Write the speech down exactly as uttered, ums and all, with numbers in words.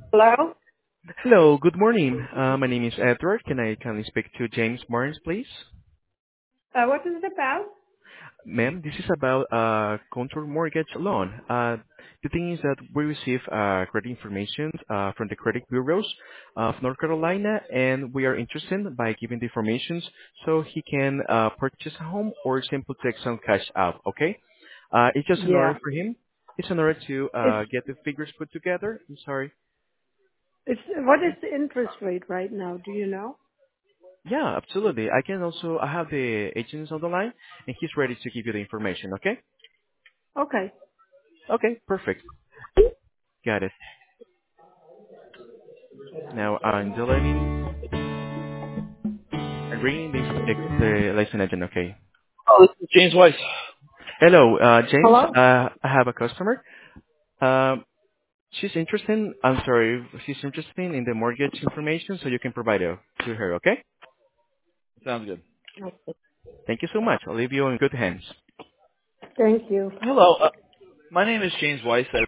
Hello? Hello, good morning. Uh, my name is Edward. Can I kindly speak to James Barnes, please? Uh, what is it about? Ma'am, this is about uh, contour mortgage loan. Uh, the thing is that we receive uh, credit information uh, from the credit bureaus of North Carolina, and we are interested by giving the information so he can uh, purchase a home or simply take some cash out. Okay? Uh, it's just in Yeah. order for him. It's in order to It's, uh, get the figures put together. I'm sorry. it's, what is the interest rate right now? Do you know? Yeah, absolutely. I can also, I have the agents on the line, and he's ready to give you the information, okay? Okay. Okay, perfect. Got it. Now, I'm delaying, agreeing the, the, the license agent, okay? Oh, this is James Weiss. Hello, uh, James, Hello? uh, I have a customer. Um, she's interested, I'm sorry, she's interested in the mortgage information, so you can provide it to her, okay? Sounds good. Thank you so much. I'll leave you in good hands. Thank you. Hello, uh, my name is James Weiss. I